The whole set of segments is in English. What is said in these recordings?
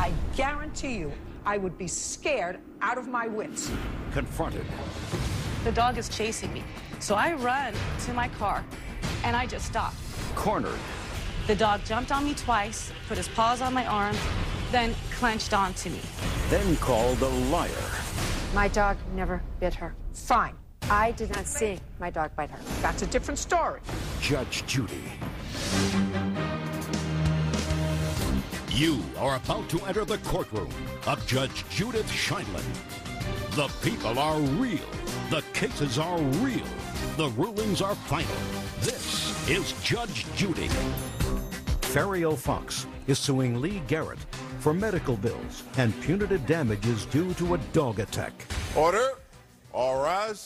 I guarantee you I would be scared out of my wits. Confronted. The dog is chasing me. So I run to my car, and I just stopped. Cornered. The dog jumped on me twice, put his paws on my arms, then clenched onto me. Then called a liar. My dog never bit her. Fine. I did not see my dog bite her. That's a different story. Judge Judy. You are about to enter the courtroom of Judge Judith Sheindlin. The people are real. The cases are real. The rulings are final. This is Judge Judy. Ferrio Fox is suing Lee Garrett for medical bills and punitive damages due to a dog attack. Order. All rise.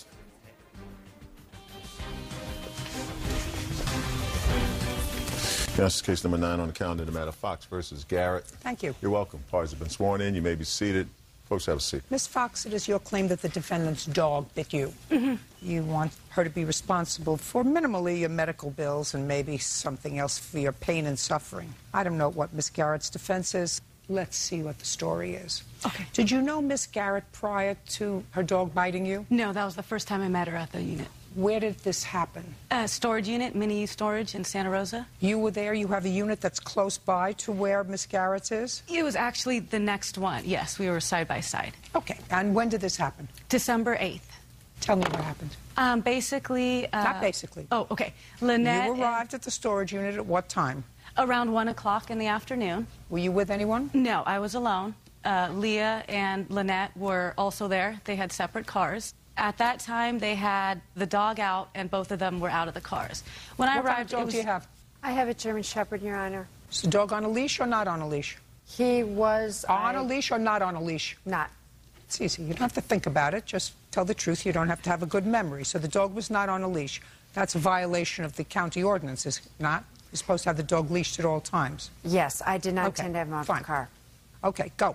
Yes, case number 9 on the calendar, the matter Fox versus Garrett. Thank you. You're welcome. Parties have been sworn in. You may be seated. Folks, have a seat. Miss Fox, it is your claim that the defendant's dog bit you. Mm-hmm. You want her to be responsible for minimally your medical bills and maybe something else for your pain and suffering. I don't know what Miss Garrett's defense is. Let's see what the story is. Okay. Did you know Miss Garrett prior to her dog biting you? No, that was the first time I met her at the unit. Where did this happen? Storage unit, mini storage in Santa Rosa. You were there? You have a unit that's close by to where Miss Garrett's is? It was actually the next one. Yes, we were side by side. Okay. And when did this happen? December 8th. Tell me what happened. Basically... Not basically. Oh, okay. Lynette... You arrived at the storage unit at what time? Around 1 o'clock in the afternoon. Were you with anyone? No, I was alone. Leah and Lynette were also there. They had separate cars. At that time, they had the dog out, and both of them were out of the cars. When I arrived, what kind of dog do you have? I have a German Shepherd, Your Honor. Is the dog on a leash or not on a leash? He was... On a leash or not on a leash? Not. It's easy. You don't have to think about it. Just tell the truth. You don't have to have a good memory. So the dog was not on a leash. That's a violation of the county ordinance, is it not? You're supposed to have the dog leashed at all times. Yes, I did not intend to have him out of the car. Okay, go.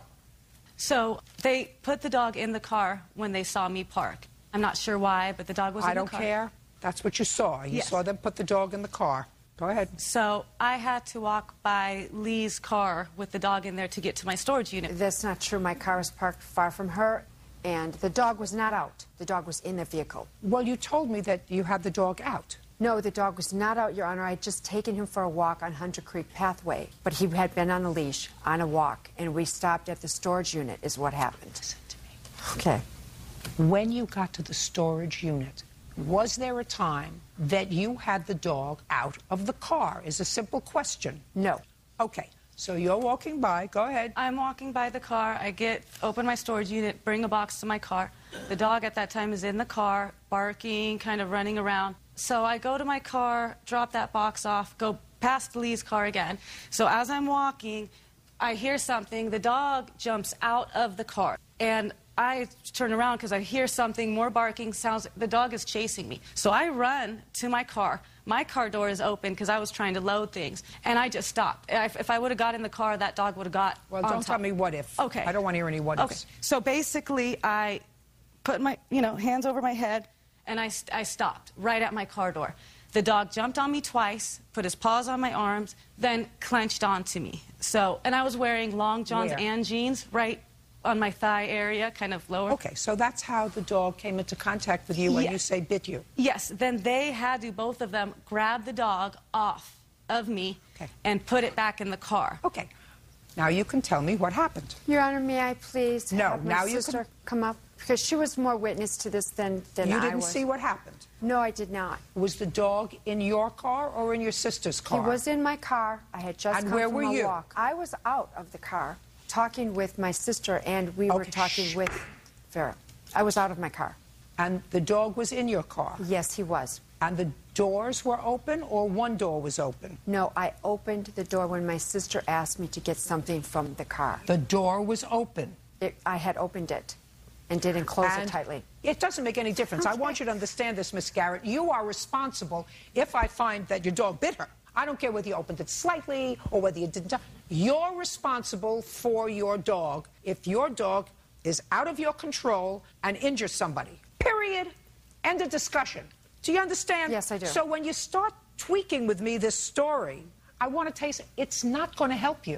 So they put the dog in the car when they saw me park. I'm not sure why, but the dog was in the car. I don't care. That's what you saw. You saw them put the dog in the car. Go ahead. So I had to walk by Lee's car with the dog in there to get to my storage unit. That's not true. My car was parked far from her, and the dog was not out. The dog was in the vehicle. Well, you told me that you had the dog out. No, the dog was not out, Your Honor. I had just taken him for a walk on Hunter Creek Pathway, but he had been on a leash, on a walk, and we stopped at the storage unit is what happened. Listen to me. Okay. When you got to the storage unit, was there a time that you had the dog out of the car? Is a simple question. No. Okay. So you're walking by. Go ahead. I'm walking by the car. Open my storage unit, bring a box to my car. The dog at that time is in the car, barking, kind of running around. So I go to my car, drop that box off, go past Lee's car again. So as I'm walking, I hear something. The dog jumps out of the car. And I turn around because I hear something, more barking, sounds. The dog is chasing me. So I run to my car. My car door is open because I was trying to load things. And I just stopped. If I would have got in the car, that dog would have got Well, on don't top. tell me what if. Okay. I don't want to hear any what ifs. Okay. So basically, I put my, hands over my head, and I stopped right at my car door. The dog jumped on me twice, put his paws on my arms, then clenched onto me. So, and I was wearing long johns and jeans right on my thigh area, kind of lower. Okay, so that's how the dog came into contact with you when you say bit you. Yes, then they had to, both of them, grab the dog off of me and put it back in the car. Okay. Now you can tell me what happened. Your Honor, may I please have now my sister come up? Because she was more witness to this than I was. You didn't see what happened? No, I did not. Was the dog in your car or in your sister's car? He was in my car. I had just come where from were a you? walk. I was out of the car talking with my sister, and we were talking with Vera. I was out of my car. And the dog was in your car? Yes, he was. And the doors were open or one door was open? No, I opened the door when my sister asked me to get something from the car. The door was open? I had opened it and didn't close it tightly. It doesn't make any difference. I want you to understand this, Miss Garrett. You are responsible if I find that your dog bit her. I don't care whether you opened it slightly or whether you didn't. You're responsible for your dog if your dog is out of your control and injures somebody. Period. End of discussion. Do you understand? Yes, I do. So when you start tweaking with me this story, I want to tell you, it's not going to help you.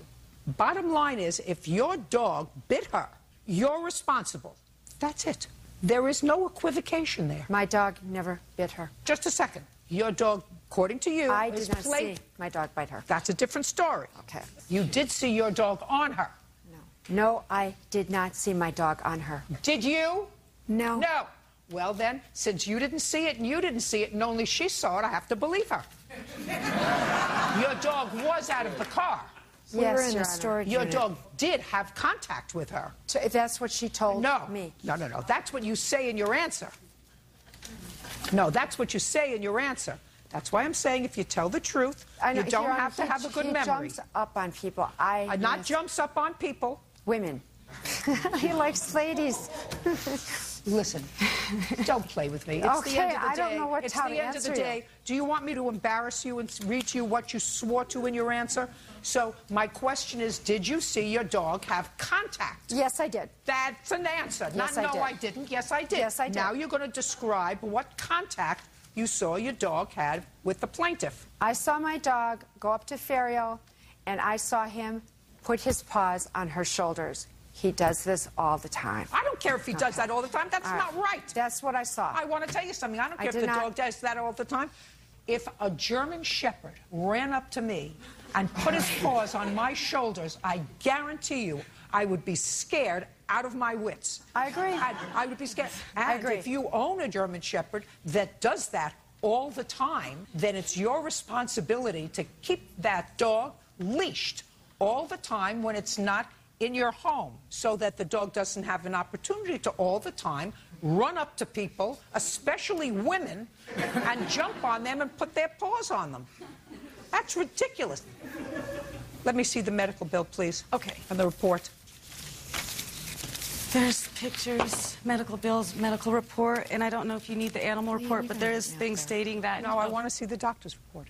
Bottom line is, if your dog bit her, you're responsible. That's it. There is no equivocation there. My dog never bit her. Just a second. Your dog, according to you, I is did not play- see my dog bite her. That's a different story. Okay. You did see your dog on her. No, I did not see my dog on her. Did you? No. No. Well, then, since you didn't see it and you didn't see it and only she saw it, I have to believe her. Your dog was out of the car. Yes, We were in Your the Honor. storage Your unit. dog did have contact with her. So that's what she told No. me. No. That's what you say in your answer. No, that's what you say in your answer. That's why I'm saying if you tell the truth, I know, you don't Your Honor, have to have a good he memory. jumps up on people. Not jumps up on people. Women. He likes ladies. Listen, don't play with me. It's the Okay, end of the I don't day. know It's how the to end of the answer you. day. Do you want me to embarrass you and read to you what you swore to in your answer? So my question is, did you see your dog have contact? Yes, I did. That's an answer. Yes, Not I no, did. I didn't. Yes, I did. Yes, I did. Now you're going to describe what contact you saw your dog had with the plaintiff. I saw my dog go up to Ferio, and I saw him put his paws on her shoulders. He does this all the time. I don't care if he does that all the time. That's All not right. That's what I saw. I want to tell you something. I don't care if did the not- dog does that all the time. If a German Shepherd ran up to me and put his paws on my shoulders, I guarantee you I would be scared out of my wits. I agree. I would be scared. And I agree. if you own a German Shepherd that does that all the time, then it's your responsibility to keep that dog leashed all the time when it's not in your home, so that the dog doesn't have an opportunity to all the time run up to people, especially women, and jump on them and put their paws on them. That's ridiculous. Let me see the medical bill, please. Okay. And the report. There's pictures, medical bills, medical report, and I don't know if you need the animal report, but there is things stating that. No, I want to see the doctor's report.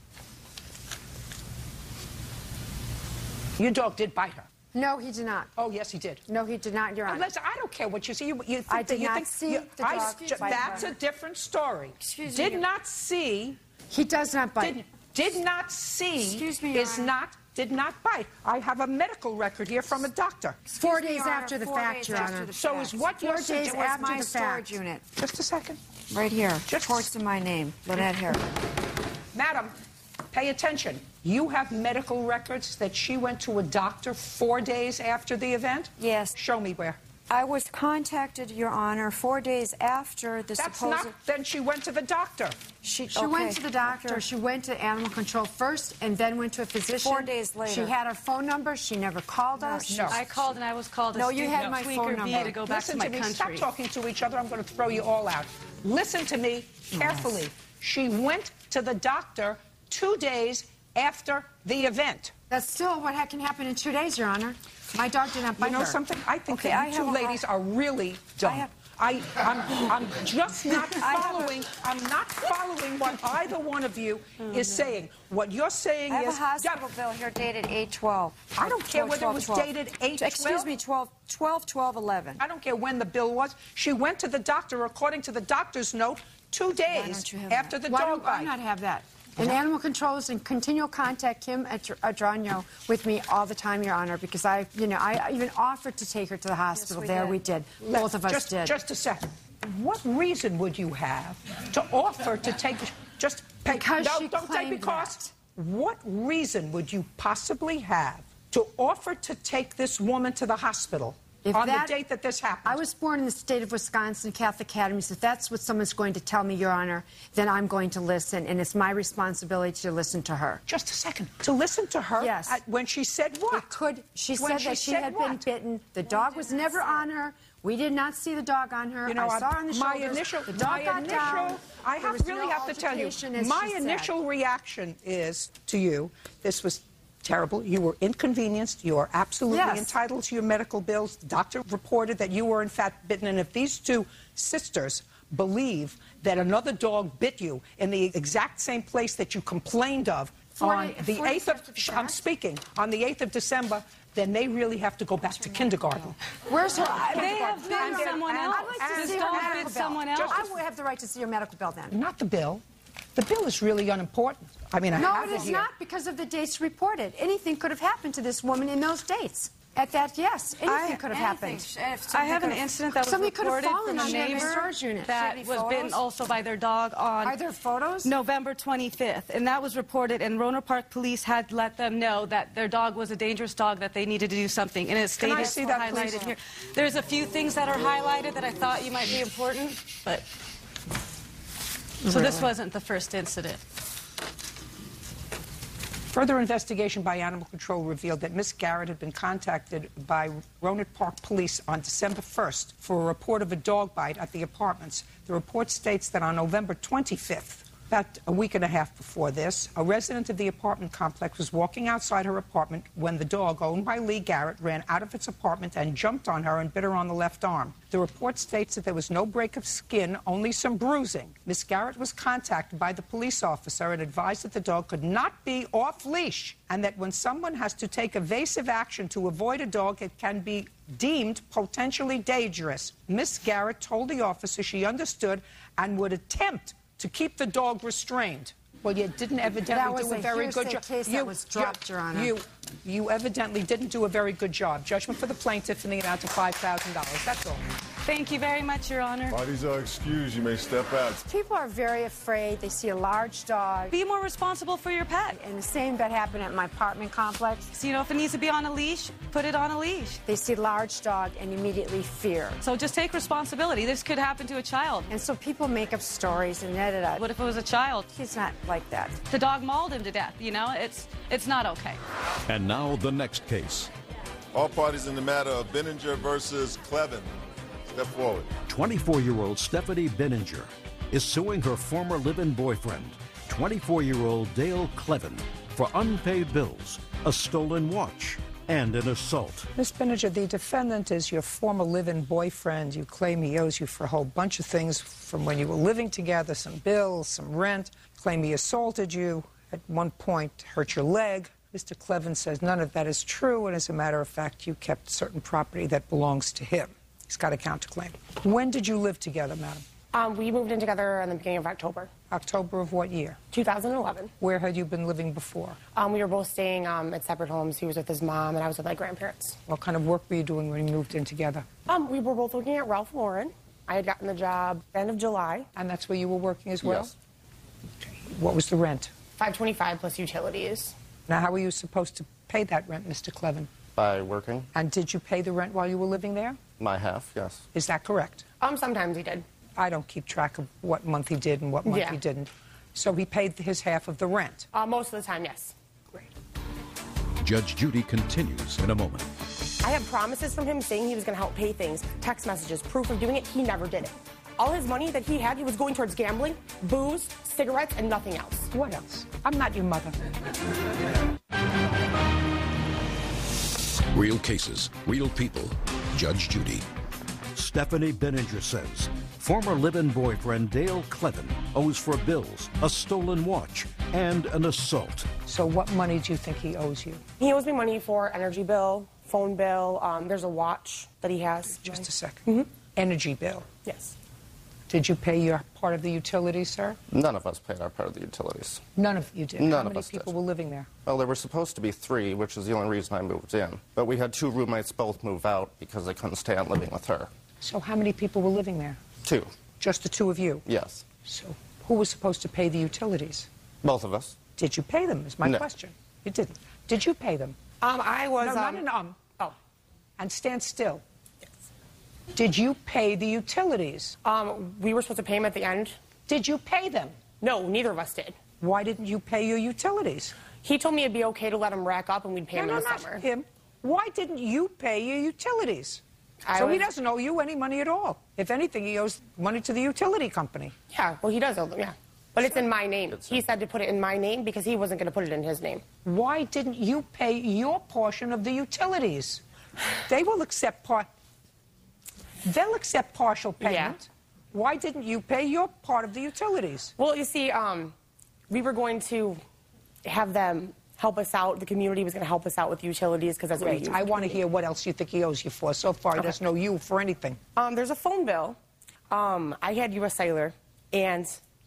Your dog did bite her. No, he did not. Oh, yes, he did. No, he did not, Your Honor. Listen, I don't care what you see. You think I that did you not think see the dog bite that's her. a different story. Excuse did me. not see. He does not bite. Did not see. Excuse me, Your is Honor. not. Did not bite. I have a medical record here from a doctor. 4 days Your Honor, after the 4 fact, days Your after Honor. the So fact. is what 4 you're days suggesting. after my the storage fact. unit. Just a second. Right here. Just- Reports to my name. Lynette Harris. Madam, pay attention. You have medical records that she went to a doctor 4 days after the event? Yes. Show me where. I was contacted, Your Honor, 4 days after the That's supposed... not. Then she went to the doctor. She went to the doctor. She went to animal control first and then went to a physician. 4 days later. She had our phone number. She never called us. No. I called and I was called a No, you had stupid my tweaker phone bee number. to go back Listen to my me. country. Stop talking to each other. I'm going to throw you all out. Listen to me carefully. She went to the doctor 2 days after the event. That's still what can happen in 2 days, Your Honor. My dog did not bite You know her. something? I think Okay, that I you have two a- ladies are really dumb. I'm just not following. I'm not following what either one of you is saying. What you're saying I have is. a hospital bill here dated 8/12. I don't care whether it was dated 8/12. Excuse me, 12/12/11. I don't care when the bill was. She went to the doctor, according to the doctor's note, 2 days don't you have after the Why dog do I bite. not have that? And animal control is in continual contact, Kim Adranio, with me all the time, Your Honor, because I even offered to take her to the hospital. we There did. we did. Both of us did. Just a second. What reason would you have to offer to take? Just pay. Because no, she don't take claimed because. What reason would you possibly have to offer to take this woman to the hospital on the date that this happened? I was born in the state of Wisconsin, Catholic Academies. If that's what someone's going to tell me, Your Honor, then I'm going to listen, and it's my responsibility to listen to her. Just a second. To listen to her Yes. when she said what? She When said that she said had been what? bitten. The dog was never on her. We did not see the dog on her. You know, I saw her on the my shoulders. initial, the dog got down. I There have, was really no have to tell you, altercation, as my she said. initial reaction is to you. This was terrible. You were inconvenienced. You are absolutely Yes. entitled to your medical bills. The doctor reported that you were in fact bitten, and if these two sisters believe that another dog bit you in the exact same place that you complained of on the 8th of, I'm speaking, on the 8th of December, then they really have to go back to kindergarten. Where's her? They have bitten someone else. I'd like to This see her dog medical bit bill. someone else. I would have the right to see your medical bill then. Not the bill. The bill is really unimportant. I mean, I No, have it is here. not because of the dates reported. Anything could have happened to this woman in those dates. At that, yes, anything could have happened. I have an incident that was Somebody could have reported fallen from a on her in the neighbor storage unit. that Should was be bitten photos? also by their dog on Are there photos? November 25th, and that was reported, and Roanoke Park Police had let them know that their dog was a dangerous dog, that they needed to do something, and it's Can I stated see that, highlighted please? here. There's a few things that are highlighted that I thought you might be important, but... So this wasn't the first incident. Further investigation by Animal Control revealed that Miss Garrett had been contacted by Roanoke Park Police on December 1st for a report of a dog bite at the apartments. The report states that on November 25th, about a week and a half before this, a resident of the apartment complex was walking outside her apartment when the dog, owned by Lee Garrett, ran out of its apartment and jumped on her and bit her on the left arm. The report states that there was no break of skin, only some bruising. Miss Garrett was contacted by the police officer and advised that the dog could not be off-leash and that when someone has to take evasive action to avoid a dog, it can be deemed potentially dangerous. Miss Garrett told the officer she understood and would attempt to keep the dog restrained. Well, you didn't evidently do a very good job. Case that was dropped, Your Honor. You evidently didn't do a very good job. Judgment for the plaintiff in the amount of $5,000. That's all. Thank you very much, Your Honor. Parties are excused. You may step out. People are very afraid. They see a large dog. Be more responsible for your pet. And the same that happened at my apartment complex. So, you know, if it needs to be on a leash, put it on a leash. They see large dog and immediately fear. So just take responsibility. This could happen to a child. And so people make up stories and edit it. What if it was a child? He's not like that. The dog mauled him to death, you know? It's not okay. And now the next case. All parties in the matter of Benninger versus Clevin. Step forward. 24-year-old Stephanie Benninger is suing her former live-in boyfriend, 24-year-old Dale Clevin, for unpaid bills, a stolen watch, and an assault. Ms. Benninger, the defendant is your former live-in boyfriend. You claim he owes you for a whole bunch of things from when you were living together, some bills, some rent. Claim he assaulted you, at one point hurt your leg. Mr. Clevin says none of that is true, and as a matter of fact, you kept certain property that belongs to him. He's got a counterclaim. When did you live together, madam? We moved in together in the beginning of October. October of what year? 2011. Where had you been living before? We were both staying at separate homes. He was with his mom, and I was with my grandparents. What kind of work were you doing when you moved in together? We were both working at Ralph Lauren. I had gotten the job end of July. And that's where you were working as well? Yes. What was the rent? $525 plus utilities. Now, how were you supposed to pay that rent, Mr. Clevin? By working. And did you pay the rent while you were living there? My half, yes. Is that correct? Sometimes he did. I don't keep track of what month he did and what month Yeah. he didn't. So he paid his half of the rent. Most of the time, yes. Great. Judge Judy continues in a moment. I had promises from him saying he was going to help pay things, text messages, proof of doing it. He never did it. All his money that he had, he was going towards gambling, booze, cigarettes, and nothing else. What else? I'm not your mother. Real cases, real people. Judge Judy. Stephanie Benninger says former live-in boyfriend Dale Clevin owes for bills, a stolen watch, and an assault. So what money do you think he owes you? He owes me money for energy bill, phone bill. There's a watch that he has. Just a second. Energy bill. Yes. Did you pay your part of the utilities, sir? None of us paid our part of the utilities. None of you did. None How of many us people did. were living there? Well, there were supposed to be 3, which is the only reason I moved in. But we had 2 roommates both move out because they couldn't stand living with her. So how many people were living there? 2, Just the two of you? yes. So who was supposed to pay the utilities? Both of us. Did you pay them, is my No. question. You didn't. Did you pay them? I was... No, not an Oh. And stand still. Did you pay the utilities? We were supposed to pay him at the end. Did you pay them? No, neither of us did. Why didn't you pay your utilities? He told me it'd be okay to let him rack up and we'd pay him in the not summer. him. Why didn't you pay your utilities? I So he was- doesn't owe you any money at all. If anything, he owes money to the utility company. Yeah, well, he does owe them, yeah. But it's in my name. He said to put it in my name because he wasn't going to put it in his name. Why didn't you pay your portion of the utilities? They will accept They'll accept partial payment. Yeah. Why didn't you pay your part of the utilities? Well, you see, we were going to have them help us out. The community was going to help us out with utilities because that's what we Great. use. I want to hear what else you think he owes you for. So far, he doesn't owe you for anything. There's a phone bill. I had U.S. Cellular, and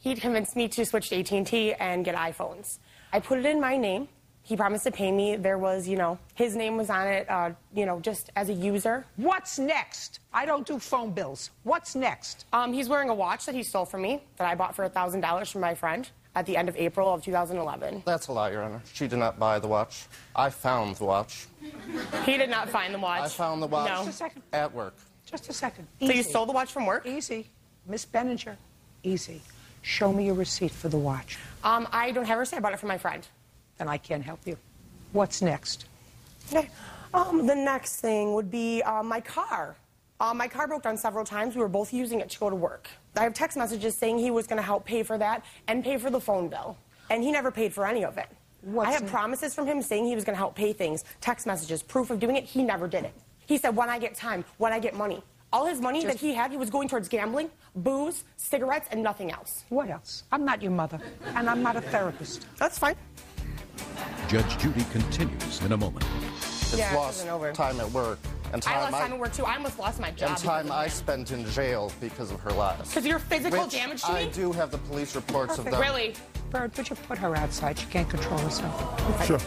He convinced me to switch to AT&T and get iPhones. I put it in my name. He promised to pay me. There was, his name was on it, just as a user. What's next? I don't do phone bills. What's next? He's wearing a watch that he stole from me that I bought for $1,000 from my friend at the end of April of 2011. That's a lie, Your Honor. She did not buy the watch. I found the watch. He did not find the watch. I found the watch No. Just a second. at work. Just a second. So you stole the watch from work? Easy. Miss Benninger, easy. Show me your receipt for the watch. I don't have a receipt. I bought it from my friend. Then I can't help you. What's next? Okay. The next thing would be my car. My car broke down several times. We were both using it to go to work. I have text messages saying he was going to help pay for that and pay for the phone bill. And he never paid for any of it. I have promises from him saying he was going to help pay things, text messages, proof of doing it. He never did it. He said, when I get time, when I get money. All his money that he had, he was going towards gambling, booze, cigarettes, and nothing else. What else? I'm not your mother, and I'm not a therapist. That's fine. Judge Judy continues in a moment. It's Yeah, it lost isn't over. time at work. And I lost time at work, too. I almost lost my job. And time I spent in jail because of her lies. Because of your physical Which damage to me? I do have the police reports of them. Really? Bird, would you put her outside? She can't control herself. Sure.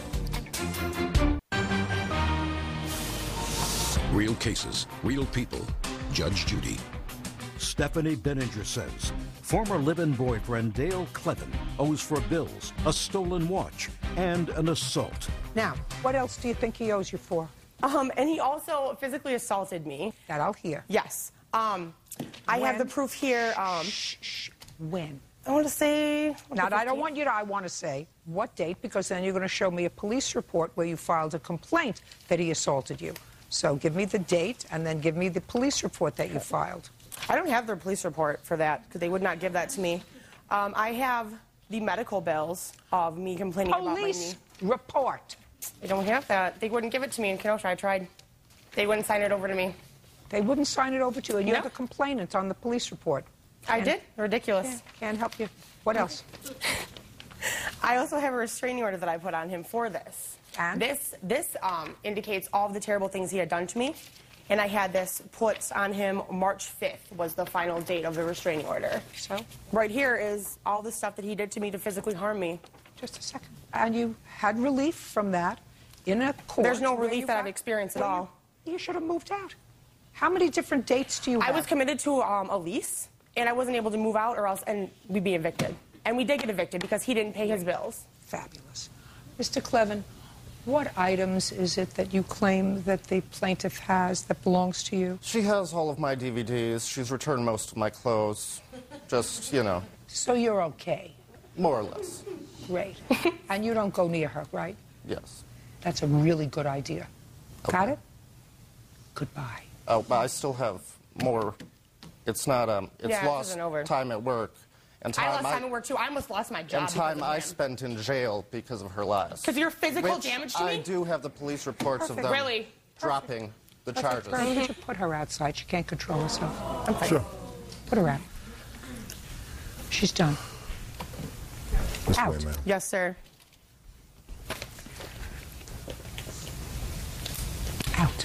Real cases, real people. Judge Judy. Stephanie Benninger says former live-in boyfriend Dale Clevin owes for bills, a stolen watch, and an assault. Now, what else do you think he owes you for? And he also physically assaulted me. That I'll hear. Yes. I have the proof here. When? I want to say... Now, I don't want you to, I want to say what date, because then you're going to show me a police report where you filed a complaint that he assaulted you. So give me the date, and then give me the police report that you filed. I don't have their police report for that, because they would not give that to me. I have the medical bills of me complaining about my knee. Police report. I don't have that. They wouldn't give it to me in Kenosha. I tried. They wouldn't sign it over to me. They wouldn't sign it over to you, and No. you're the complainant on the police report. I did? Ridiculous. Yeah, can't help you. What else? I also have a restraining order that I put on him for this. And? This indicates all of the terrible things he had done to me. And I had this put on him March 5th was the final date of the restraining order. So? Right here is all the stuff that he did to me to physically harm me. Just a second. And you had relief from that in a court. There's no where relief you that got- I've experienced at Well, all. You should have moved out. How many different dates do you have? I was committed to a lease, and I wasn't able to move out or else and we'd be evicted. And we did get evicted because he didn't pay his bills. Fabulous. Mr. Clevin, what items is it that you claim that the plaintiff has that belongs to you? She has all of my DVDs. She's returned most of my clothes. Just, So you're okay. more or less. Great. And you don't go near her, right? Yes. That's a really good idea. Got it? Goodbye. Oh, but I still have more. It's not, it's Yeah, it lost isn't over. time at work. And I lost time at work, too. I almost lost my job. And time I spent in jail because of her lies. Because of your physical Which damage to me? I do have the police reports of them Really? dropping the charges. Bird, would you put her outside? She can't control herself. I'm fine. Sure. Put her out. She's done. This Out. way, ma'am. Yes, sir. Out.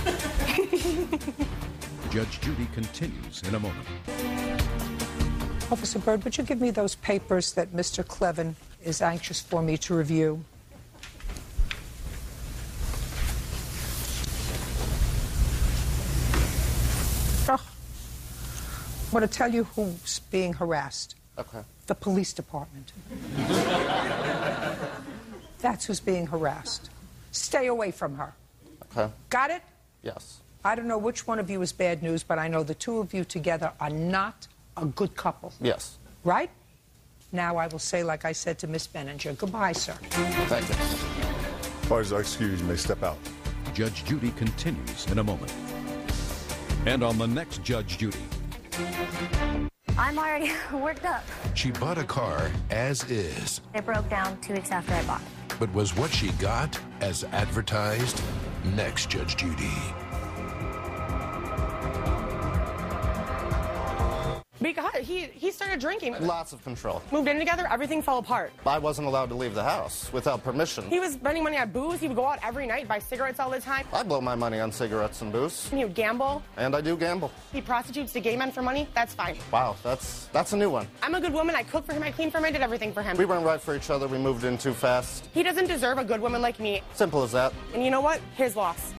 Judge Judy continues in a moment. Officer Bird, would you give me those papers that Mr. Clevin is anxious for me to review? Oh, I want to tell you who's being harassed. Okay. The police department. That's who's being harassed. Stay away from her. Okay. Got it? Yes. I don't know which one of you is bad news, but I know the two of you together are not a good couple. Yes. Right? Now I will say, like I said to Miss Benninger, goodbye, sir. Thank you. Parties are excused. You may step out. Judge Judy continues in a moment. And on the next Judge Judy. I'm already worked up. She bought a car as is. It broke down 2 weeks after I bought it. But was what she got as advertised? Next Judge Judy. Because he started drinking. Lots of control. Moved in together, everything fell apart. I wasn't allowed to leave the house without permission. He was spending money on booze. He would go out every night, buy cigarettes all the time. I blow my money on cigarettes and booze. And he would gamble. And I do gamble. He prostitutes to gay men for money. That's fine. Wow, that's a new one. I'm a good woman. I cook for him. I clean for him. I did everything for him. We weren't right for each other. We moved in too fast. He doesn't deserve a good woman like me. Simple as that. And you know what? His loss.